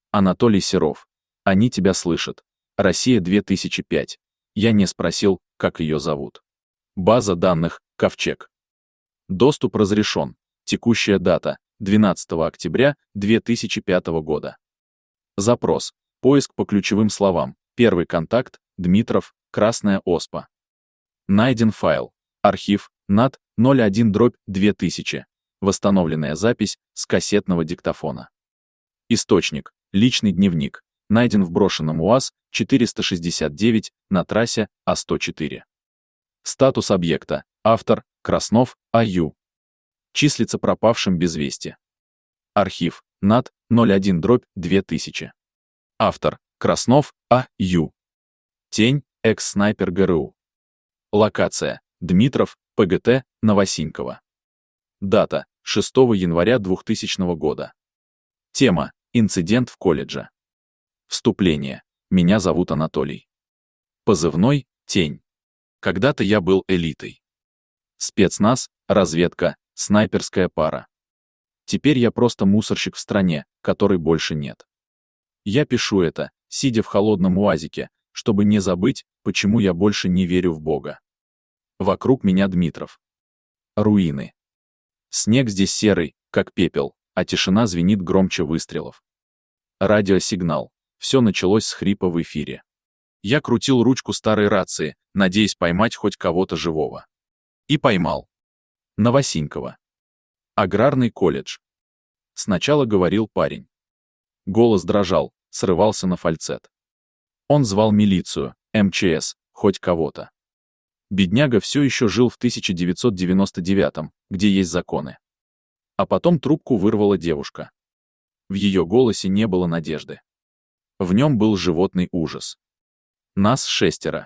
Анатолий Серов. Они тебя слышат. Россия 2005. Я не спросил, как ее зовут. База данных «Ковчег». Доступ разрешен. Текущая дата — 12 октября 2005 года. Запрос. Поиск по ключевым словам. Первый контакт — Дмитров, Красная Оспа. Найден файл. Архив, НАТ 01/2000. Восстановленная запись с кассетного диктофона. Источник. Личный дневник. Найден в брошенном УАЗ-469 на трассе А-104. Статус объекта. Автор. Краснов, А.Ю. Числится пропавшим без вести. Архив. НАТ 01/2000. Автор. Краснов, А.Ю. Тень. Экс-снайпер ГРУ. Локация. Дмитров, ПГТ, Новосиньково. Дата. 6 января 2000 года. Тема. Инцидент в колледже. Вступление. Меня зовут Анатолий. Позывной — Тень. Когда-то я был элитой. Спецназ, разведка, снайперская пара. Теперь я просто мусорщик в стране, которой больше нет. Я пишу это, сидя в холодном УАЗике, чтобы не забыть, почему я больше не верю в Бога. Вокруг меня Дмитров. Руины. Снег здесь серый, как пепел, а тишина звенит громче выстрелов. Радиосигнал. Все началось с хрипа в эфире. Я крутил ручку старой рации, надеясь поймать хоть кого-то живого. И поймал. Новосиньково. Аграрный колледж. Сначала говорил парень. Голос дрожал, срывался на фальцет. Он звал милицию, МЧС, хоть кого-то. Бедняга все еще жил в 1999-м, где есть законы. А потом трубку вырвала девушка. В ее голосе не было надежды. В нем был животный ужас. Нас 6.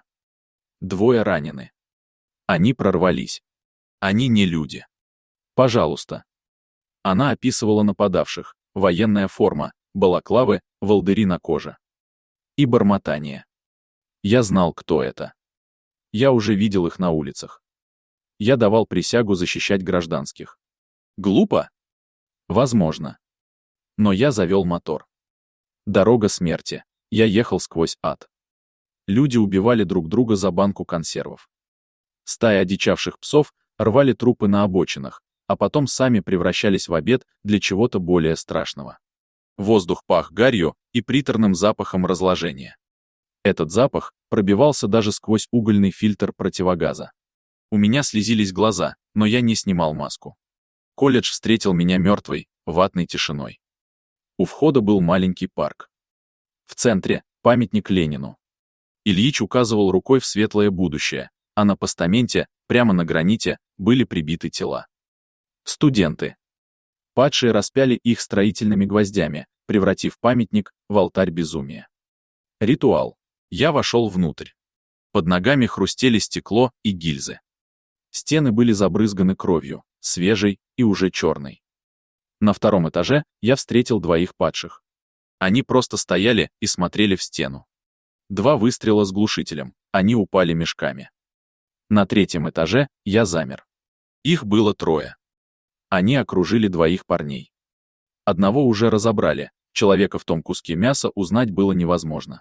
2 ранены. Они прорвались. Они не люди. Пожалуйста. Она описывала нападавших: военная форма, балаклавы, волдыри на коже. И бормотание. Я знал, кто это. Я уже видел их на улицах. Я давал присягу защищать гражданских. Глупо? Возможно. Но я завел мотор. Дорога смерти. Я ехал сквозь ад. Люди убивали друг друга за банку консервов. Стаи одичавших псов рвали трупы на обочинах, а потом сами превращались в обед для чего-то более страшного. Воздух пах гарью и приторным запахом разложения. Этот запах пробивался даже сквозь угольный фильтр противогаза. У меня слезились глаза, но я не снимал маску. Колледж встретил меня мертвой, ватной тишиной. У входа был маленький парк. В центре — памятник Ленину. Ильич указывал рукой в светлое будущее, а на постаменте, прямо на граните, были прибиты тела. Студенты. Падшие распяли их строительными гвоздями, превратив памятник в алтарь безумия. Ритуал. Я вошел внутрь. Под ногами хрустели стекло и гильзы. Стены были забрызганы кровью, свежей и уже черной. На 2 этаже я встретил 2 падших. Они просто стояли и смотрели в стену. 2 выстрела с глушителем, они упали мешками. На 3 этаже я замер. Их было 3. Они окружили 2 парней. Одного уже разобрали, человека в том куске мяса узнать было невозможно.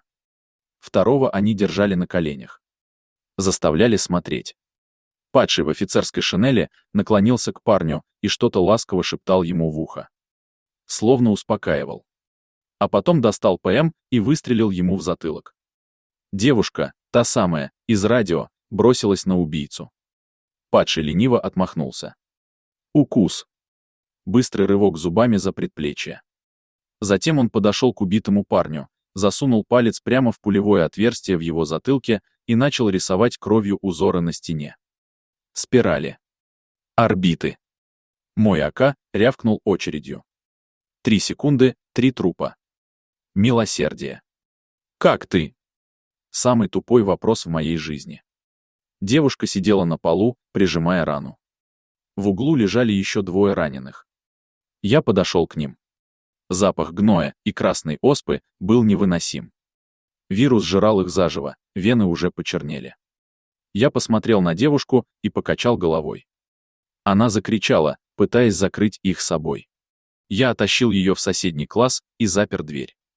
2 они держали на коленях. Заставляли смотреть. Падший в офицерской шинели наклонился к парню и что-то ласково шептал ему в ухо. Словно успокаивал. А потом достал ПМ и выстрелил ему в затылок. Девушка, та самая, из радио, бросилась на убийцу. Падший лениво отмахнулся. Укус. Быстрый рывок зубами за предплечье. Затем он подошел к убитому парню, засунул палец прямо в пулевое отверстие в его затылке и начал рисовать кровью узоры на стене. Спирали. Орбиты. Мой АК рявкнул очередью. 3 секунды, 3 трупа. Милосердие. Как ты? Самый тупой вопрос в моей жизни. Девушка сидела на полу, прижимая рану. В углу лежали еще 2 раненых. Я подошел к ним. Запах гноя и красной оспы был невыносим. Вирус жрал их заживо, вены уже почернели. Я посмотрел на девушку и покачал головой. Она закричала, пытаясь закрыть их собой. Я оттащил ее в соседний класс и запер дверь.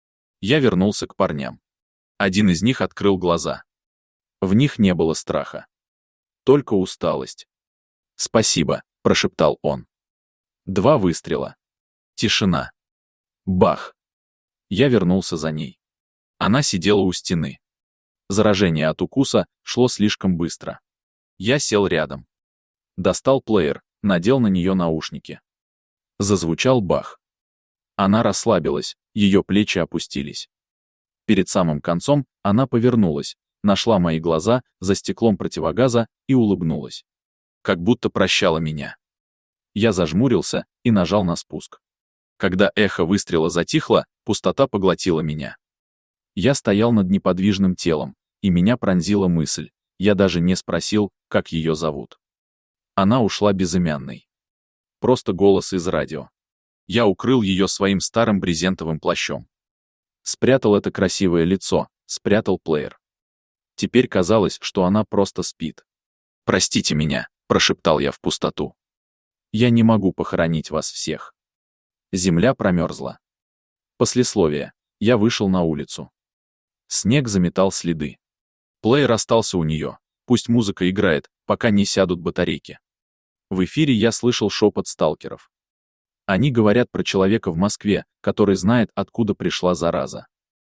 Я вернулся к парням. Один из них открыл глаза. В них не было страха. Только усталость. «Спасибо», — прошептал он. 2 выстрела. Тишина. Бах. Я вернулся за ней. Она сидела у стены. Заражение от укуса шло слишком быстро. Я сел рядом. Достал плеер, надел на нее наушники. Зазвучал бах. Она расслабилась, ее плечи опустились. Перед самым концом она повернулась, нашла мои глаза за стеклом противогаза и улыбнулась. Как будто прощала меня. Я зажмурился и нажал на спуск. Когда эхо выстрела затихло, пустота поглотила меня. Я стоял над неподвижным телом, и меня пронзила мысль. Я даже не спросил, как ее зовут. Она ушла безымянной. Просто голос из радио. Я укрыл ее своим старым брезентовым плащом. Спрятал это красивое лицо, спрятал плеер. Теперь казалось, что она просто спит. «Простите меня», — прошептал я в пустоту. «Я не могу похоронить вас всех». Земля промерзла. Послесловие. Я вышел на улицу. Снег заметал следы. Плеер остался у нее. Пусть музыка играет, пока не сядут батарейки. В эфире я слышал шепот сталкеров. Они говорят про человека в Москве, который знает, откуда пришла зараза.